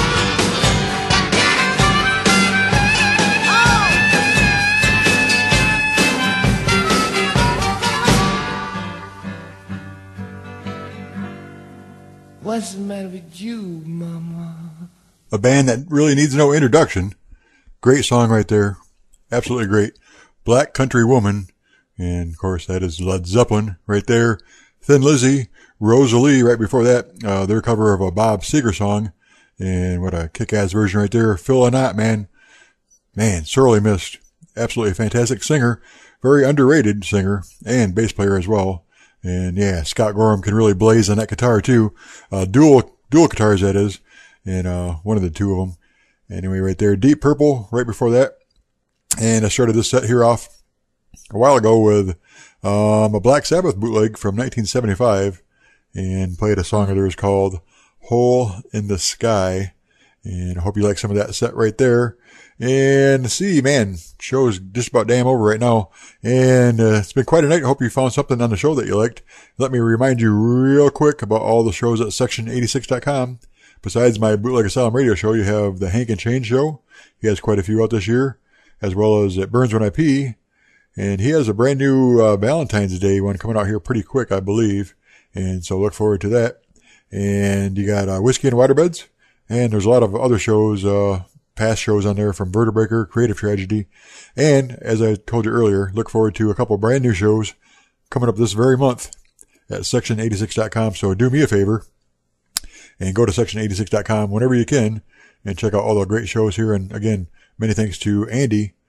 yeah. What's the matter with you, mama? A band that really needs no introduction. Great song right there. Absolutely great. Black Country Woman. And of course that is Led Zeppelin right there. Thin Lizzy, Rosalie right before that. Uh, their cover of a Bob Seger song. And what a kick-ass version right there. Phil Lynott, man. Man, sorely missed. Absolutely fantastic singer. Very underrated singer and bass player as well. And yeah, Scott Gorham can really blaze on that guitar too. Uh, dual, dual guitars that is. And, uh, one of the two of them. Anyway, right there, Deep Purple right before that. And I started this set here off a while ago with, um, a Black Sabbath bootleg from nineteen seventy-five and played a song of theirs called Hole in the Sky. And I hope you like some of that set right there. And see, man, show's just about damn over right now. And uh, it's been quite a night. I hope you found something on the show that you liked. Let me remind you real quick about all the shows at section eighty-six dot com. Besides my Bootleg Asylum radio show, you have the Hank and Change show. He has quite a few out this year, as well as It Burns When I Pee. And he has a brand new uh, Valentine's Day one coming out here pretty quick, I believe. And so look forward to that. And you got uh, Whiskey and Waterbeds. And there's a lot of other shows, uh, past shows on there from Vertebreaker, Creative Tragedy. And as I told you earlier, look forward to a couple brand new shows coming up this very month at section eighty-six dot com. So do me a favor and go to section eighty-six dot com whenever you can and check out all the great shows here. And again, many thanks to Andy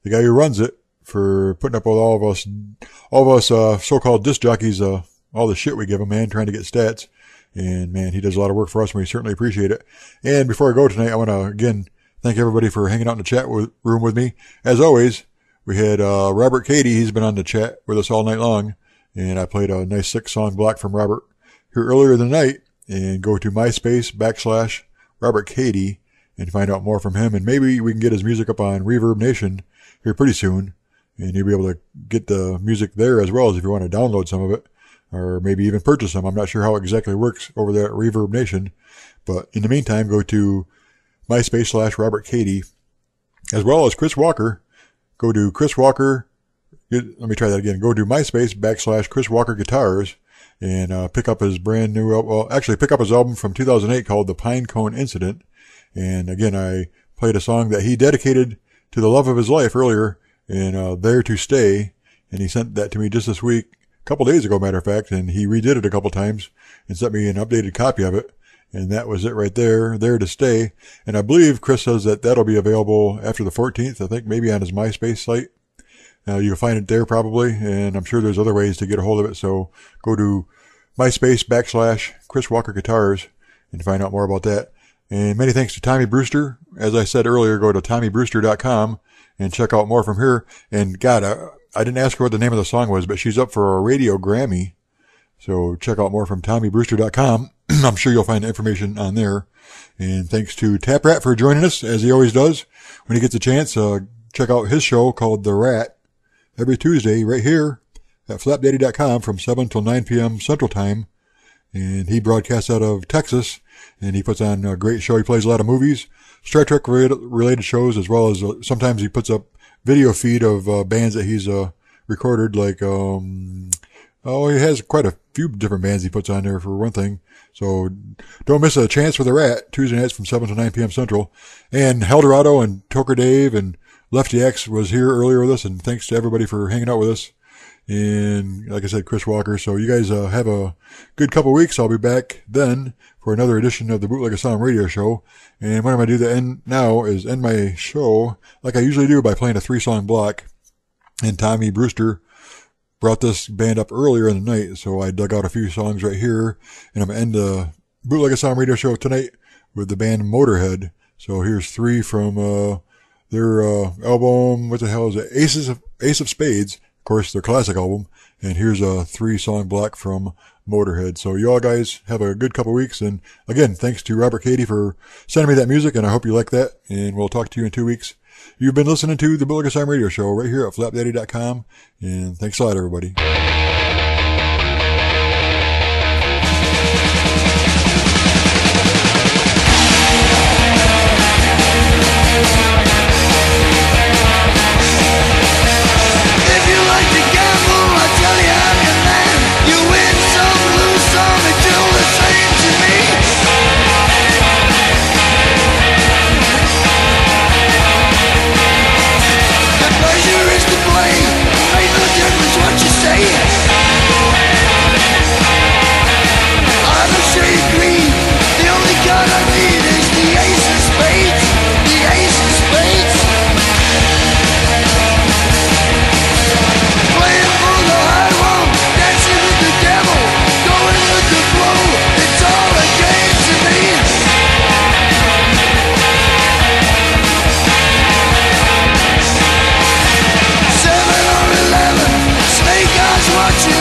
the guy who runs it, for putting up with all of us, all of us, uh, so-called disc jockeys, uh, all the shit we give him, man, trying to get stats. And man, he does a lot of work for us and we certainly appreciate it. And before I go tonight, I want to again thank everybody for hanging out in the chat with, room with me. As always, we had, uh, Robert Cady. He's been on the chat with us all night long. And I played a nice six song block from Robert here earlier in the night. And go to MySpace backslash Robert Cady and find out more from him. And maybe we can get his music up on Reverb Nation here pretty soon. And you'll be able to get the music there as well as if you want to download some of it. Or maybe even purchase them. I'm not sure how it exactly works over there at Reverb Nation. But in the meantime, go to MySpace slash Robert Cady. As well as Chris Walker. Go to Chris Walker. Let me try that again. Go to MySpace backslash Chris Walker Guitars. And uh, pick up his brand new, well, actually pick up his album from two thousand eight called The Pinecone Incident. And again, I played a song that he dedicated to the love of his life earlier in uh, There to Stay. And he sent that to me just this week, a couple days ago, matter of fact. And he redid it a couple times and sent me an updated copy of it. And that was it right there, There to Stay. And I believe Chris says that that'll be available after the fourteenth, I think maybe on his MySpace site. Uh, you can find it there probably, and I'm sure there's other ways to get a hold of it. So go to MySpace backslash Chris Walker Guitars and find out more about that. And many thanks to Tommy Brewster. As I said earlier, go to Tommy Brewster dot com and check out more from her. And God, I, I didn't ask her what the name of the song was, but she's up for a radio Grammy. So check out more from Tommy Brewster dot com. I'm sure you'll find information on there. And thanks to Tap Rat for joining us, as he always does. When he gets a chance, uh, check out his show called The Rat. Every Tuesday, right here at flap daddy dot com from seven till nine p.m. Central Time. And he broadcasts out of Texas. And he puts on a great show. He plays a lot of movies, Star Trek related shows, as well as uh, sometimes he puts up video feed of uh, bands that he's uh, recorded. Like, um, oh, he has quite a few different bands he puts on there for one thing. So don't miss a chance for The Rat, Tuesday nights from seven to nine p.m. Central. And Heldorado and Toker Dave and Lefty X was here earlier with us, and thanks to everybody for hanging out with us. And like I said, Chris Walker. So you guys uh, have a good couple weeks. I'll be back then for another edition of the Bootleg Asylum Radio Show. And what I'm going to do to end now is end my show like I usually do by playing a three-song block. And Tommy Brewster brought this band up earlier in the night, so I dug out a few songs right here. And I'm going to end the Bootleg Asylum Radio Show tonight with the band Motorhead. So here's three from... uh Their uh, album, what the hell is it? Aces of Ace of Spades, of course, their classic album. And here's a three-song block from Motorhead. So you all guys have a good couple weeks. And again, thanks to Robert Cady for sending me that music, and I hope you like that. And we'll talk to you in two weeks. You've been listening to the Bootleg Asylum Radio Show right here at flap daddy dot com. And thanks a lot, everybody. Watch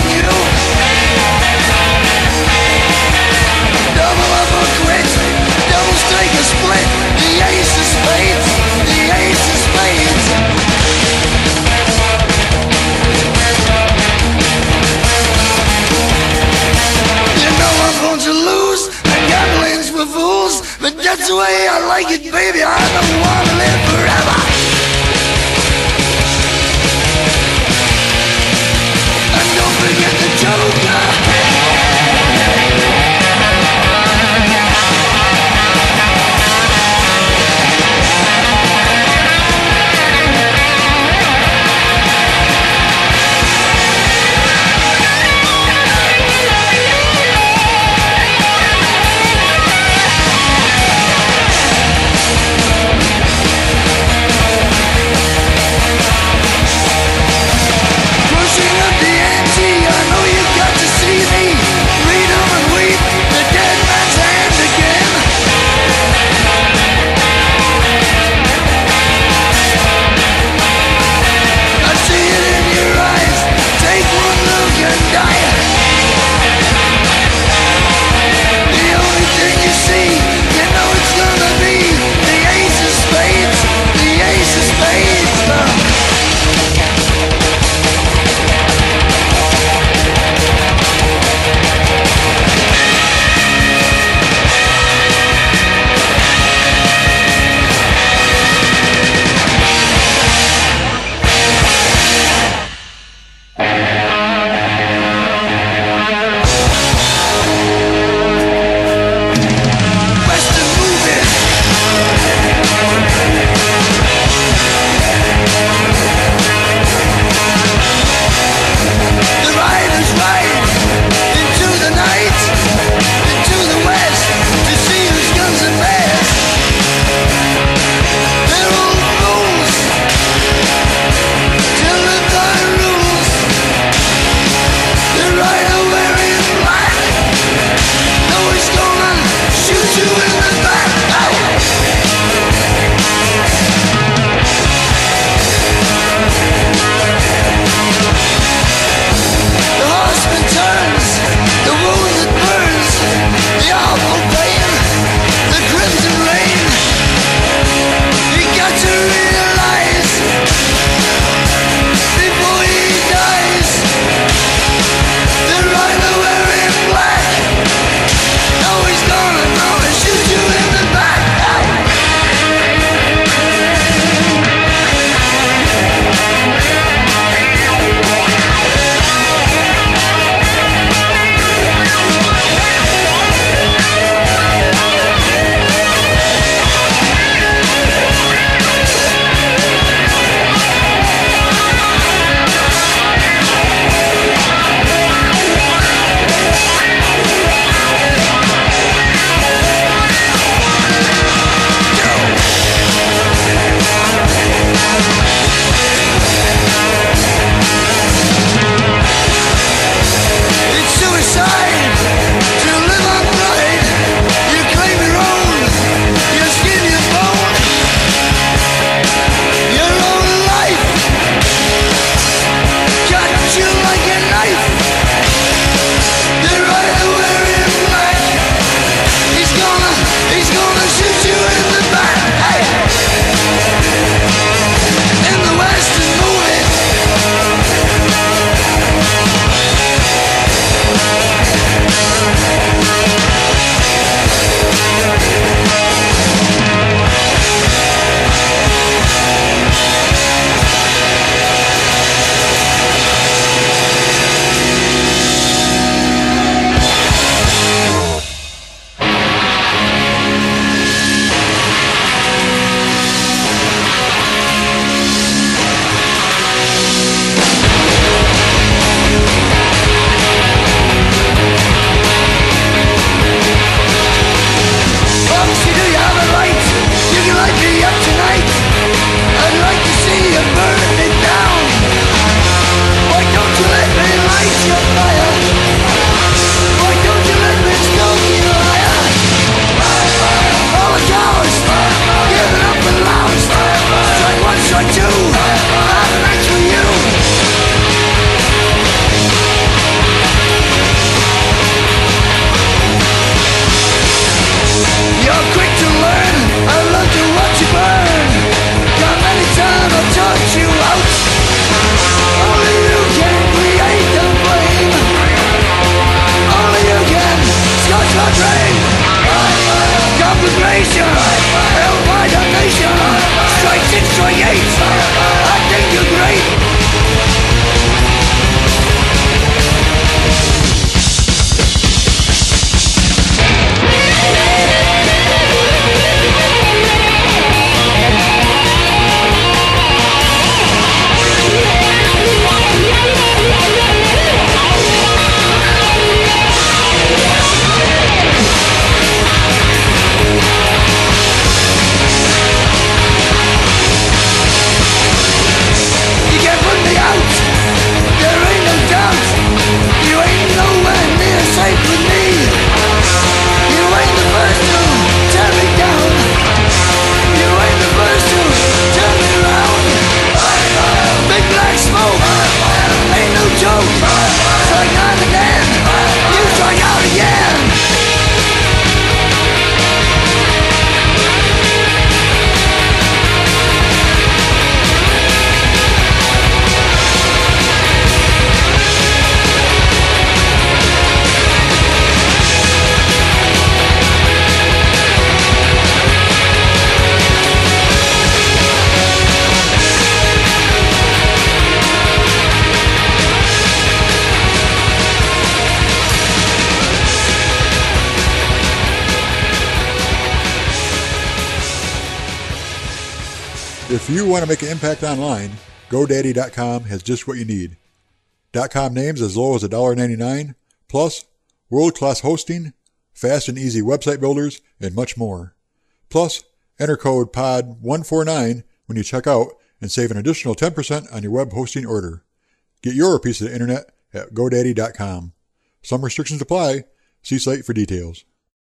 If you want to make an impact online, GoDaddy dot com has just what you need. .com names as low as one dollar ninety-nine, plus world-class hosting, fast and easy website builders, and much more. Plus, enter code P O D one forty-nine when you check out and save an additional ten percent on your web hosting order. Get your piece of the internet at GoDaddy dot com. Some restrictions apply. See site for details.